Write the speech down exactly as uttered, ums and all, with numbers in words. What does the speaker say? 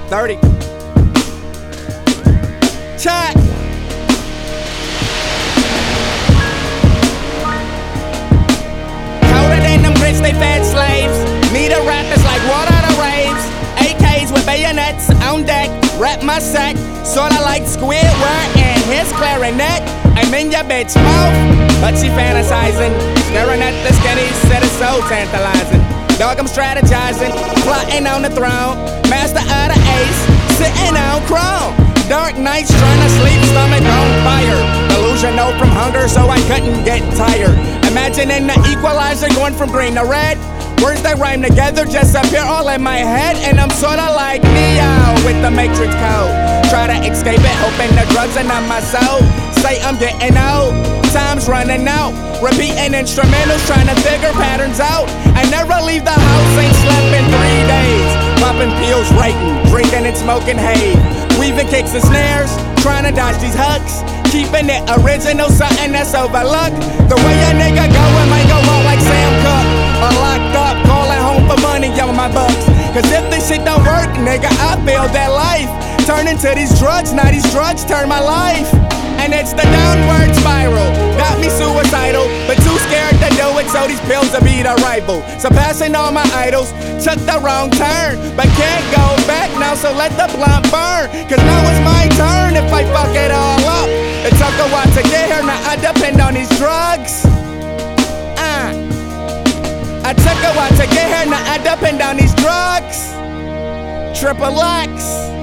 thirty. Check. Colder than them grits, they fed slaves. Me the rappers like water the raves. A Ks with bayonets on deck. Rap my set, sorta like Squidward and his clarinet. I'm in your bitch mouth, but she fantasizing. Staring at the skinny, said it's so tantalizing. Dog, I'm strategizing, plotting on the throne. Master of the ace, sitting on chrome. Dark nights trying to sleep, stomach on fire. Delusional from hunger, so I couldn't get tired. Imagining the equalizer going from green to red. Words that rhyme together just appear all in my head. And I'm sorta like Neo with the Matrix code. Try to escape it, hoping the drugs are not my soul. Say I'm getting old, time's running out. Repeating instrumentals, trying to figure patterns out. I never leave the house, ain't slept in three days. Popping pills, writing, drinking and smoking hay. Weaving kicks and snares, trying to dodge these hooks. Keeping it original, something that's overlooked. The way a nigga go, it might go wrong like Sam Cooke. Or locked up, calling home for money on my bucks. Cause if this shit don't work, nigga, I failed that life. Turn into these drugs, now these drugs turn my life. And it's the downward spiral, got me suicidal, but too scared to do it, so these pills will be the rival. Surpassing all my idols, took the wrong turn, but can't go back now, so let the blunt burn. Cause now it's my turn if I fuck it all up. It took a while to get here, now I depend on these drugs. Uh. I took a while to get here, now I depend on these drugs. Triple X.